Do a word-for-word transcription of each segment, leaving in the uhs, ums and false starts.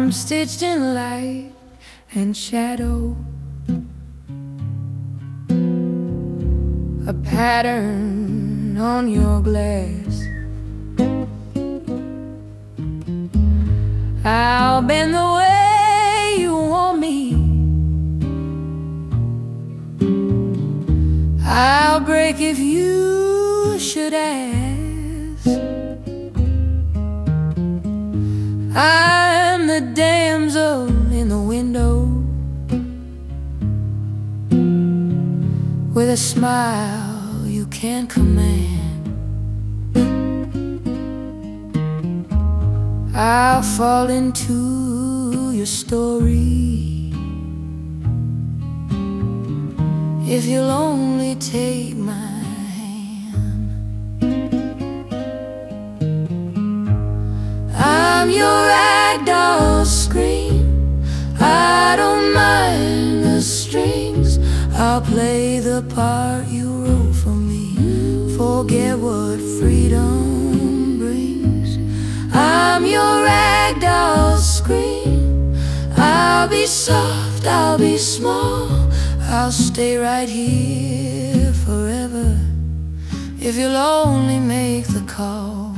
I'm stitched in light and shadow, a pattern on your glass. I'll bend the way you want me, I'll break if you should ask. I'm the damsel in the window, with a smile you can't command. I'll fall into your story if you'll only take my hand. I'm your ragdoll scream, I don't mind the strings. I'll play the part you wrote for me, forget what freedom brings. I'm your ragdoll scream, I'll be soft, I'll be small, I'll stay right here forever if you'll only make the call.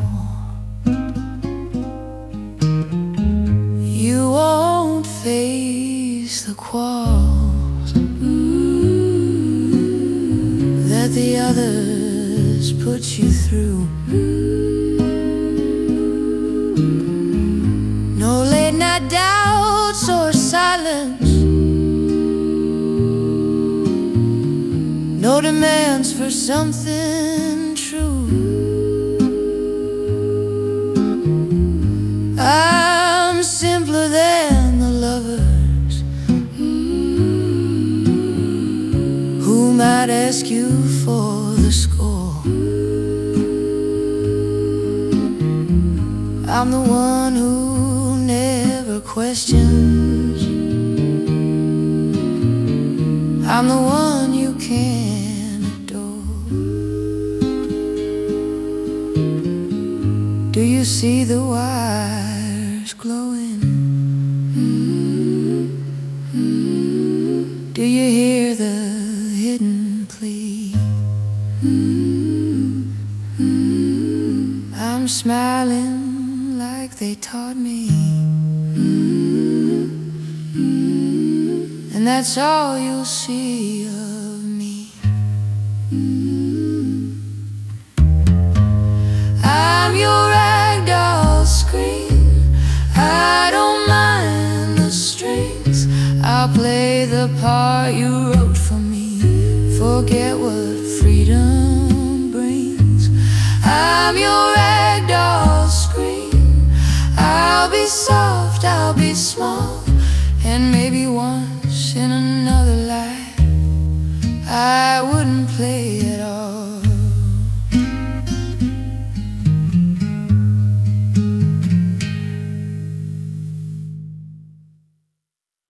You won't face the quarrels that the others put you through. No late night doubts or silence, no demands for something true. I'm simpler than the lovers who might ask you for the score. I'm the one who never questions, I'm the one you can adore. Do you see the wires glowing? Do you hear the hidden plea? I'm smiling like they taught me, and that's all you'll see of me. I'm your ragdoll scream, I don't mind the strings. I'll play the part you wrote for me, forget what freedom brings. I'm your ragdoll scream, I'll be soft, I'll be small, and maybe once in another life I wouldn't play it